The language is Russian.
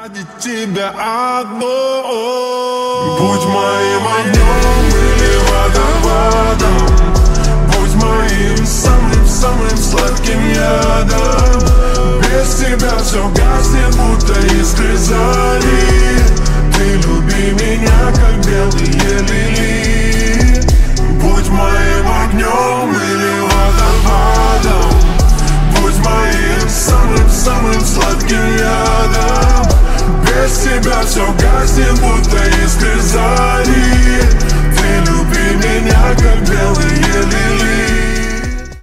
ради тебя одно. Будь моим огнем или водопадом, будь моим самым-самым сладким ядом. Без тебя все гаснет, будто искры зари. Ты люби меня, как белые лилии. Будь моим огнем или водопадом, будь моим самым-самым сладким ядом. Без тебя все гаснет, будто искры зари.